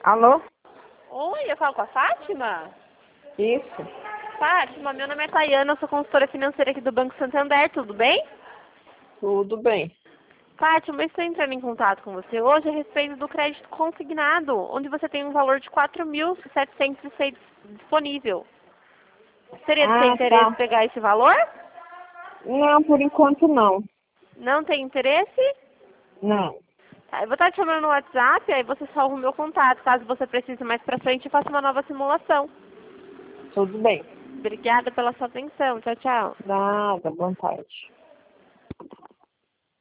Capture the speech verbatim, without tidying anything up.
Alô? Oi, eu falo com a Fátima? Isso. Fátima, meu nome é Tayana, eu sou consultora financeira aqui do Banco Santander, tudo bem? Tudo bem. Fátima, eu estou entrando em contato com você hoje a respeito do crédito consignado, onde você tem um valor de quatro mil setecentos e seis disponível. Seria de seu Ah, interesse tá. pegar esse valor? Não, por enquanto não. Não tem interesse? Não. Tá, eu vou estar te chamando no WhatsApp, aí você salva o meu contato. Caso você precise mais pra frente, eu faço uma nova simulação. Tudo bem. Obrigada pela sua atenção. Tchau, tchau. Nada, boa tarde.